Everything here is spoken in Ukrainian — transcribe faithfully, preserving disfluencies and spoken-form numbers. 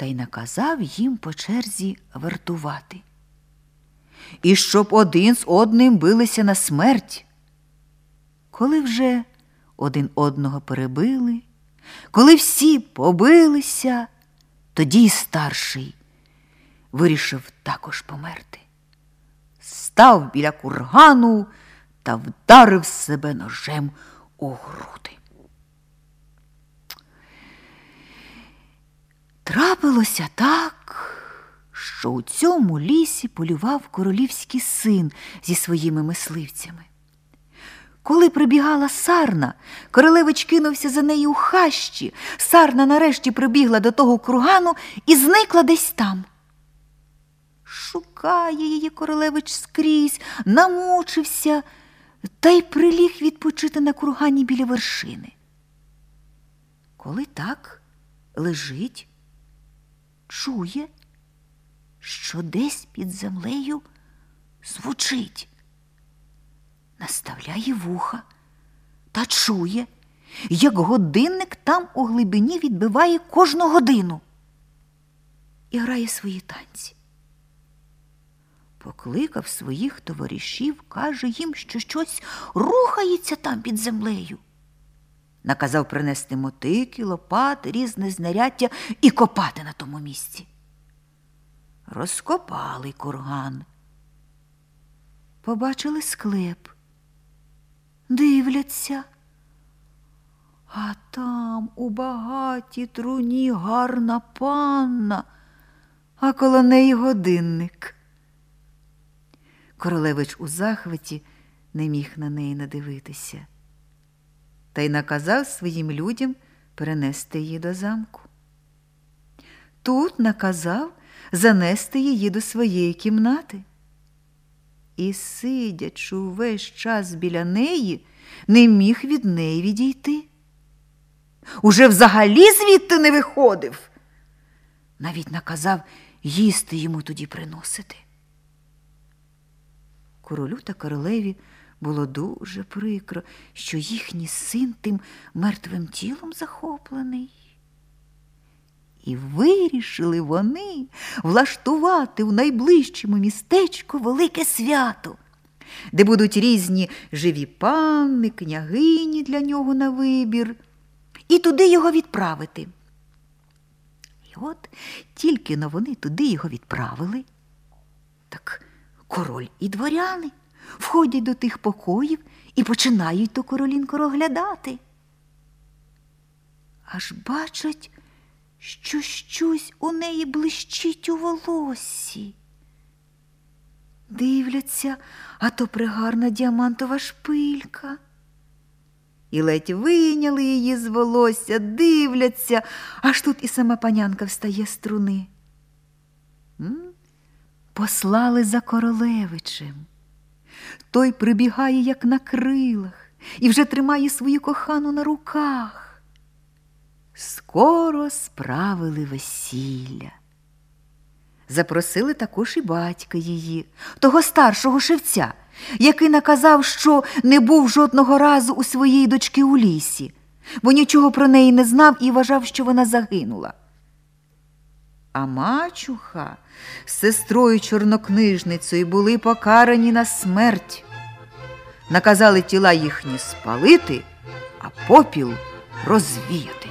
та й наказав їм по черзі вартувати. І щоб один з одним билися на смерть. Коли вже один одного перебили, коли всі побилися, тоді й старший вирішив також померти. Став біля кургану та вдарив себе ножем у груди. Трапилося так, що у цьому лісі полював королівський син зі своїми мисливцями. Коли прибігала сарна, королевич кинувся за нею у хащі. Сарна нарешті прибігла до того кургану і зникла десь там. Шукає її королевич скрізь, намучився, та й приліг відпочити на кургані біля вершини. Коли так лежить, чує, що десь під землею звучить. Наставляє вуха та чує, як годинник там у глибині відбиває кожну годину і грає свої танці. Покликав своїх товаришів, каже їм, що щось рухається там під землею. Наказав принести мотики, лопати, різне знаряддя і копати на тому місці. Розкопали курган. Побачили склеп. Дивляться. А там у багатій труні гарна панна, а коло неї годинник. Королевич у захваті не міг на неї надивитися. Та й наказав своїм людям перенести її до замку. Тут наказав занести її до своєї кімнати. І, сидячи увесь час біля неї, не міг від неї відійти. Уже взагалі звідти не виходив. Навіть наказав їсти йому тоді приносити. Королю та королеві було дуже прикро, що їхній син тим мертвим тілом захоплений. І вирішили вони влаштувати в найближчому містечку велике свято, де будуть різні живі панни, княгині для нього на вибір, і туди його відправити. І от тільки-но вони туди його відправили, так король і дворяни входять до тих покоїв і починають ту королінку розглядати. Аж бачать, що щось у неї блищить у волоссі. Дивляться, а то пригарна діамантова шпилька. І ледь вийняли її з волосся, дивляться, аж тут і сама панянка встає з струни. М? Послали за королевичем. Той прибігає, як на крилах, і вже тримає свою кохану на руках. Скоро справили весілля. Запросили також і батька її, того старшого шевця, який наказав, що не був жодного разу у своєї дочки у лісі, бо нічого про неї не знав і вважав, що вона загинула. А мачуха з сестрою-чорнокнижницею були покарані на смерть. Наказали тіла їхні спалити, а попіл розвіяти.